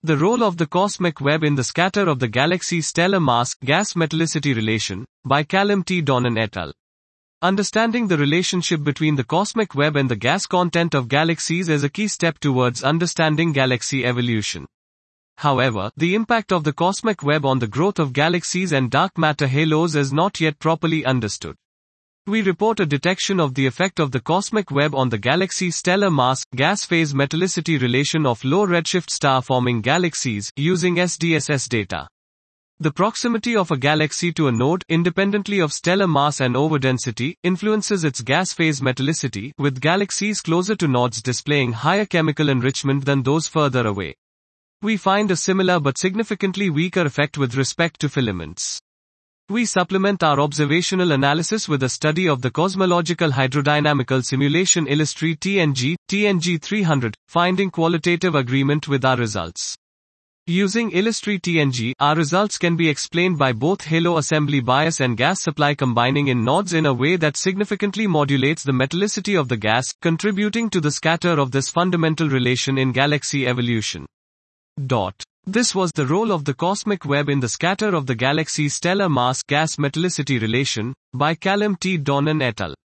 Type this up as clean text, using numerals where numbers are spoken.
The role of the cosmic web in the scatter of the galaxy's stellar mass-gas metallicity relation, by Callum T. Donnan et al. Understanding the relationship between the cosmic web and the gas content of galaxies is a key step towards understanding galaxy evolution. However, the impact of the cosmic web on the growth of galaxies and dark matter halos is not yet properly understood. We report a detection of the effect of the cosmic web on the galaxy's stellar mass-gas phase metallicity relation of low redshift star-forming galaxies, using SDSS data. The proximity of a galaxy to a node, independently of stellar mass and overdensity, influences its gas phase metallicity, with galaxies closer to nodes displaying higher chemical enrichment than those further away. We find a similar but significantly weaker effect with respect to filaments. We supplement our observational analysis with a study of the cosmological hydrodynamical simulation Illustri TNG 300, finding qualitative agreement with our results. Using Illustri TNG, our results can be explained by both halo assembly bias and gas supply combining in nodes in a way that significantly modulates the metallicity of the gas, contributing to the scatter of this fundamental relation in galaxy evolution. This was the role of the cosmic web in the scatter of the galaxy's stellar mass-gas metallicity relation, by Callum T. Donnan et al.